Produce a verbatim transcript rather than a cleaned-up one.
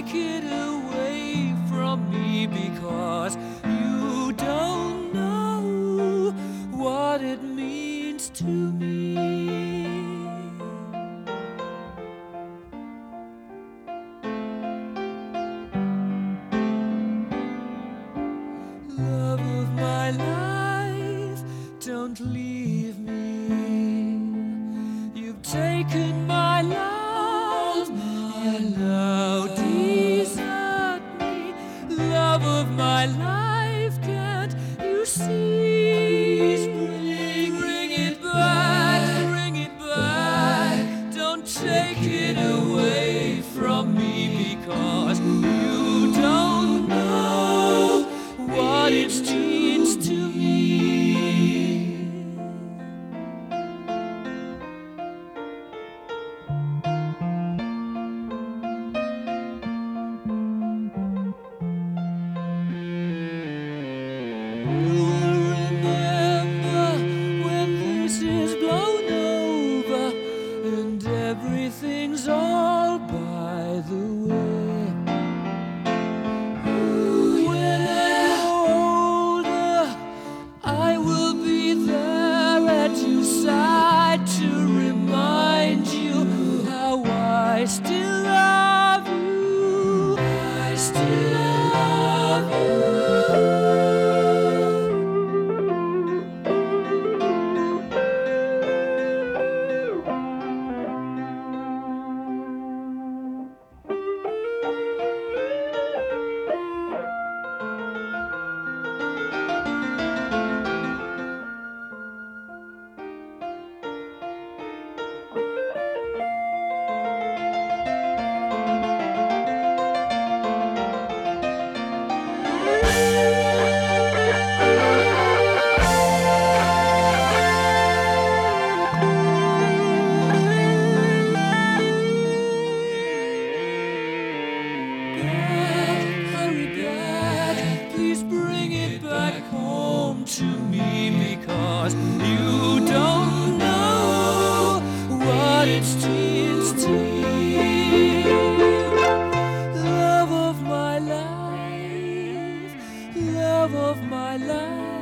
take it away from me, because you don't know what it means to me. Love of my life, don't leave me. You've taken my love, and now desert me. Love of my life, can't you see? Bring, bring it back, bring it back. Don't take it away from me, because you don't know what it means to me. You will remember when this is blown over and everything's all by the way. When I'm older, I will be there at your side to remind you how I still love you. I still love you. To me, because you don't know what it means to me. Love of my life, love of my life.